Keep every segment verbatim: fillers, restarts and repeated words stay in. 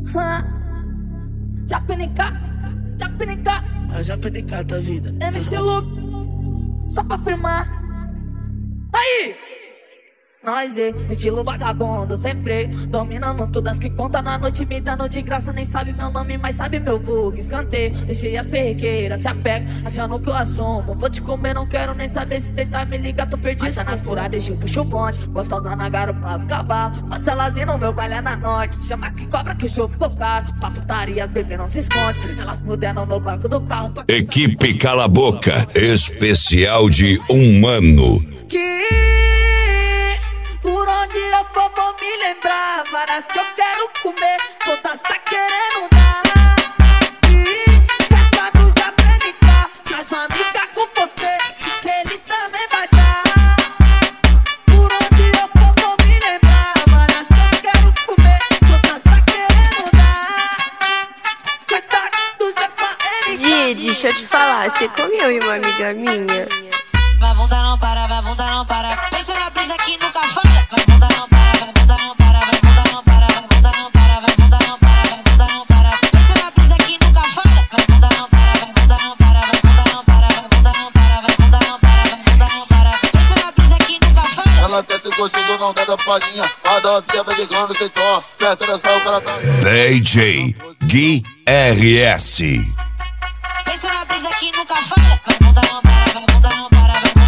Ah, Japinica, Japinica, A Japinica da vida. M C Luke, só pra firmar. Aí! Nós é estilo vagabundo, sem freio, dominando todas que conta na noite, me dando de graça. Nem sabe meu nome, mas sabe meu vulgo. Escanteio, deixei as perrequeiras, se apega, achando que eu assumo. Vou te comer, não quero nem saber se tentar me ligar, tô perdido. Essa nas furadas, eu puxo o bonde, gostosa na garupa do cavalo. Faça elas vir no meu baile é na norte, chama que cobra que o show ficou caro. Pra putaria, as bebês não se esconde, elas mudaram no banco do carro. Equipe Cala Boca, especial de um ano. Que por onde eu for vou me lembrar, várias que eu quero comer, todas tá querendo dar. E festa do Japinica, traz uma amiga com você, que ele também vai dar. Por onde eu for vou me lembrar, várias que eu quero comer, todas tá querendo dar. Festa do Japinica. Di, deixa eu te falar, você comeu em uma amiga minha? Vai bunda não para, vai bunda não para. Pensa na brisa que nunca falha. Vai bunda não para, vai bunda não para, vai bunda não para, vai bunda não para, vai bunda não para, vai bunda não para. Pensa na brisa que nunca falha. Vai bunda não para, vai bunda não para, vai bunda não para, vai bunda não para, vai bunda não para, vai bunda não para. Pensa na brisa que nunca falha. Ela quer ser gostinho, não dá da palhinha. A da via vai ligando sem tó. Perto dessa o cara tá. D J Gui R S. Pensa na brisa que nunca falha. Vai bunda não para, vai bunda não para.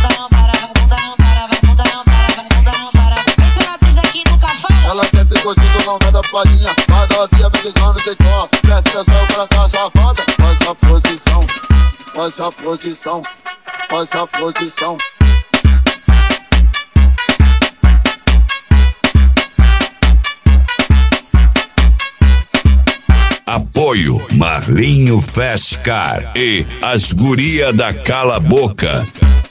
Ela quer ser gostinho, não dá da palhinha. A da via vai ligando sem tó. Perto dessa o cara tá safada. Faz a posição, faz a posição, faz a posição. Apoio Marlinho Fast Car e as guria da Cala Boca.